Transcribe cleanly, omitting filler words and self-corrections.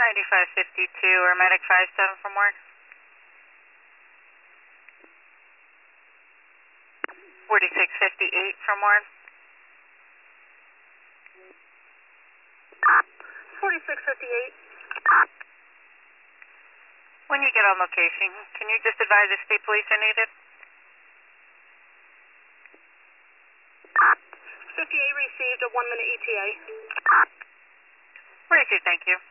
9552 or Medic 57 for more. 4658 for more. 4658. When you get on location, can you just advise if state police are needed? 58 received a 1-minute ETA. 42, thank you.